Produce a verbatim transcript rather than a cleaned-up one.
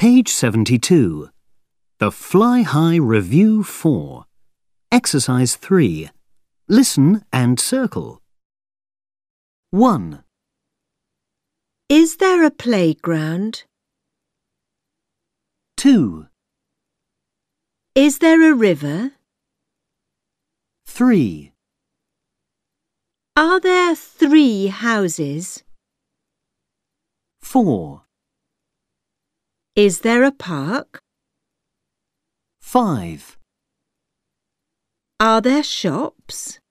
Page seventy-two. The Fly High Review four. Exercise three. Listen and circle. one. Is there a playground? two. Is there a river? three. Are there three houses? four. Is there a park? five. Are there shops?